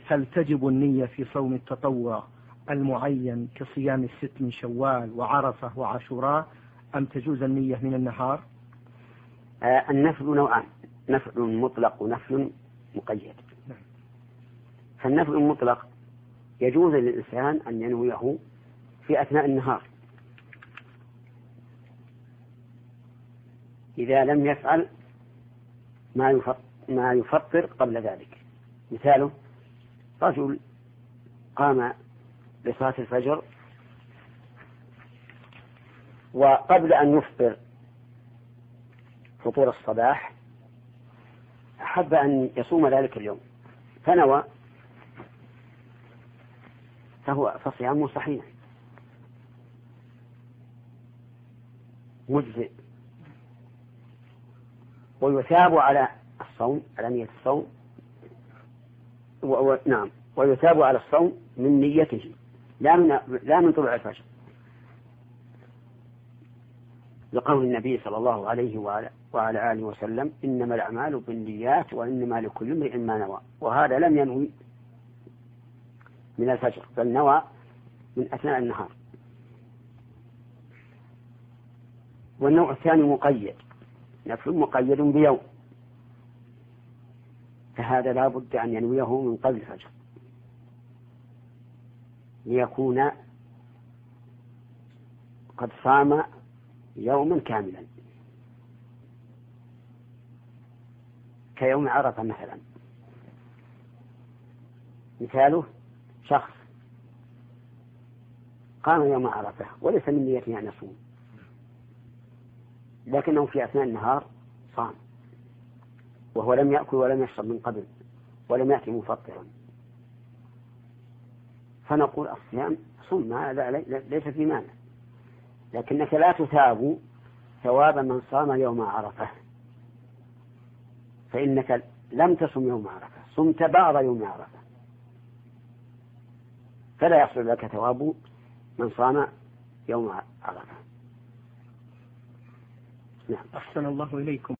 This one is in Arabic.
هل تجب النية في صوم التطوع المعين كصيام 6 من شوال وعرفة وعاشوراء، أم تجوز النية من النهار؟ النفل نوعان، نفل مطلق ونفل مقيد. فالنفل المطلق يجوز للإنسان أن ينويه في أثناء النهار إذا لم يفعل ما يفطر قبل ذلك. مثاله رجل قام لصلاة الفجر وقبل أن يفطر فطور الصباح أحب أن يصوم ذلك اليوم فنوى، فصيامه صحيح مجزئ، ويثاب على الصوم، على نية الصوم، نعم، ويثاب على الصوم من نيته لا من طلوع الفجر، لقول النبي صلى الله عليه وعلى آله وسلم: إنما الأعمال بالنيات وإنما لكل امرئ ما نوى. وهذا لم ينوي من الفجر بل نوى من أثناء النهار. والنوع الثاني مقيد، نفل مقيد بيوم، فهذا لا بد أن ينويه من قبل الفجر ليكون قد صام يوما كاملا، كيوم عرفة مثلا. مثاله شخص قام يوم عرفة وليس من نيته أن يصوم، لكنه في أثناء النهار صام وهو لم يأكل ولم يشرب من قبل ولم يأتي مفطرا، فنقول الصيام صم، ليس في مانع، لكنك لا تثاب ثواب من صام يوم عرفة، فإنك لم تصم يوم عرفة، صمت بعض يوم عرفة، فلا يحصل لك ثواب من صام يوم عرفة. نعم. أحسن الله إليكم.